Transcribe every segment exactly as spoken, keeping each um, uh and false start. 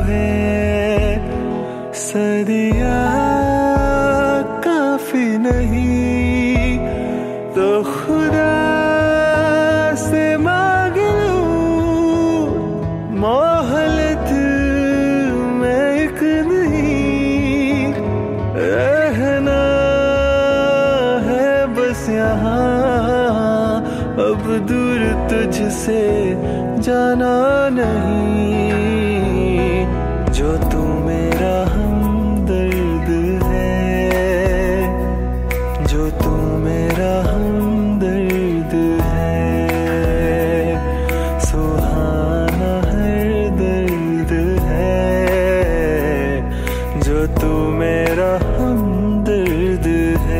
है सदिया काफी नहीं, तो खुदा से मांग लूं मोहलत में एक नहीं, रहना है बस यहाँ अब दूर तुझसे जाना नहीं। जो तू मेरा हमदर्द है, जो तू मेरा हमदर्द है, सुहाना हर दर्द है, जो तू मेरा हमदर्द है।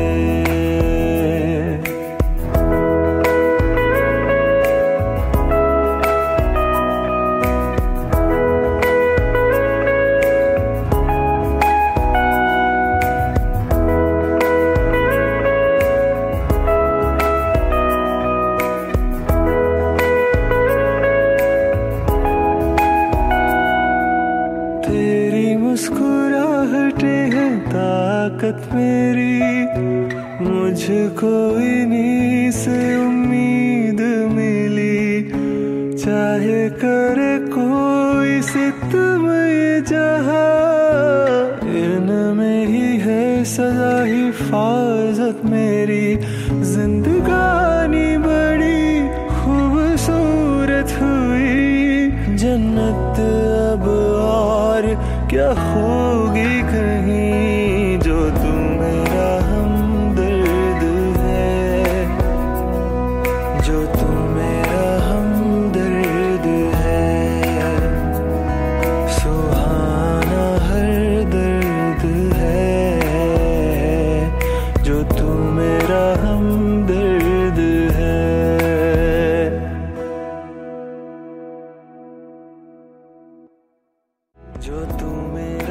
तेरी मुस्कुराहटें हैं ताकत मेरी, मुझको इन्हीं से उम्मीद मिली, चाहे करे कोई सितम ये जहां, इनमें ही है सदा हिफाजत मेरी। जिंदगानी बड़ी खूबसूरत हुई, जन्नत अब और क्या होगी कहीं, जो तू मेरा हमदर्द है, जो तू मेरा हमदर्द है, सुहाना हर दर्द है, जो तू मेरा हमदर्द है, जो तू मेरा